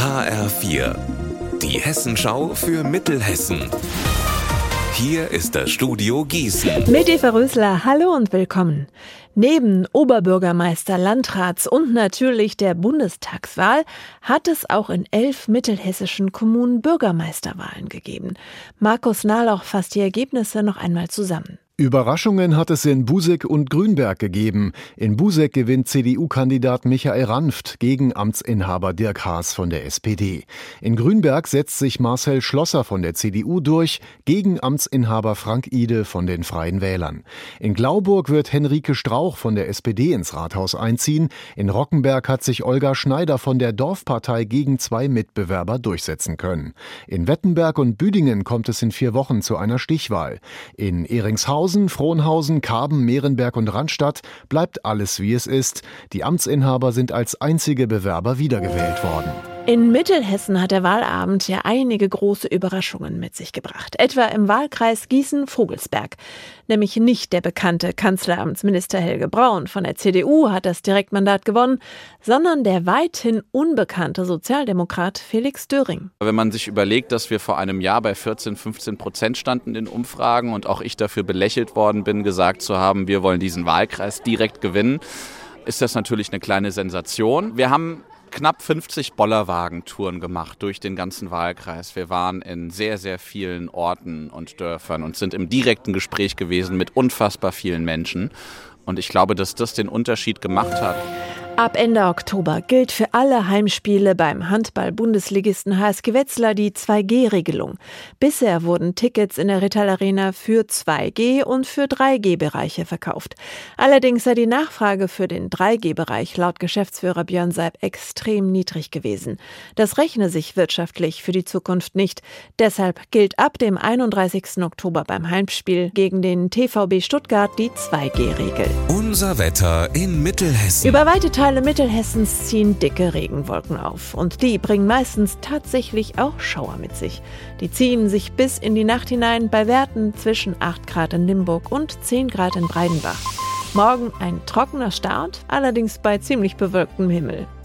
HR4, die Hessenschau für Mittelhessen. Hier ist das Studio Gießen. Mit Eva Rösler, hallo und willkommen. Neben Oberbürgermeister, Landrats und natürlich der Bundestagswahl hat es auch in 11 mittelhessischen Kommunen Bürgermeisterwahlen gegeben. Markus Nahloch fasst die Ergebnisse noch einmal zusammen. Überraschungen hat es in Buseck und Grünberg gegeben. In Buseck gewinnt CDU-Kandidat Michael Ranft gegen Amtsinhaber Dirk Haas von der SPD. In Grünberg setzt sich Marcel Schlosser von der CDU durch gegen Amtsinhaber Frank Ihde von den Freien Wählern. In Glauburg wird Henrike Strauch von der SPD ins Rathaus einziehen. In Rockenberg hat sich Olga Schneider von der Dorfpartei gegen 2 Mitbewerber durchsetzen können. In Wettenberg und Büdingen kommt es in 4 Wochen zu einer Stichwahl. In Eringshausen, Frohnhausen, Karben, Mehrenberg und Randstadt bleibt alles wie es ist. Die Amtsinhaber sind als einzige Bewerber wiedergewählt worden. In Mittelhessen hat der Wahlabend ja einige große Überraschungen mit sich gebracht. Etwa im Wahlkreis Gießen-Vogelsberg. Nämlich nicht der bekannte Kanzleramtsminister Helge Braun von der CDU hat das Direktmandat gewonnen, sondern der weithin unbekannte Sozialdemokrat Felix Döring. Wenn man sich überlegt, dass wir vor einem Jahr bei 14-15% standen in Umfragen und auch ich dafür belächelt worden bin, gesagt zu haben, wir wollen diesen Wahlkreis direkt gewinnen, ist das natürlich eine kleine Sensation. Wir haben knapp 50 Bollerwagentouren gemacht durch den ganzen Wahlkreis. Wir waren in sehr, sehr vielen Orten und Dörfern und sind im direkten Gespräch gewesen mit unfassbar vielen Menschen. Und ich glaube, dass das den Unterschied gemacht hat. Ab Ende Oktober gilt für alle Heimspiele beim Handball-Bundesligisten HSG Wetzlar die 2G-Regelung. Bisher wurden Tickets in der Rittal Arena für 2G- und für 3G-Bereiche verkauft. Allerdings sei die Nachfrage für den 3G-Bereich laut Geschäftsführer Björn Seib extrem niedrig gewesen. Das rechne sich wirtschaftlich für die Zukunft nicht. Deshalb gilt ab dem 31. Oktober beim Heimspiel gegen den TVB Stuttgart die 2G-Regel. Unser Wetter in Mittelhessen. Über weite Teile Mittelhessens ziehen dicke Regenwolken auf. Und die bringen meistens tatsächlich auch Schauer mit sich. Die ziehen sich bis in die Nacht hinein bei Werten zwischen 8 Grad in Limburg und 10 Grad in Breidenbach. Morgen ein trockener Start, allerdings bei ziemlich bewölktem Himmel.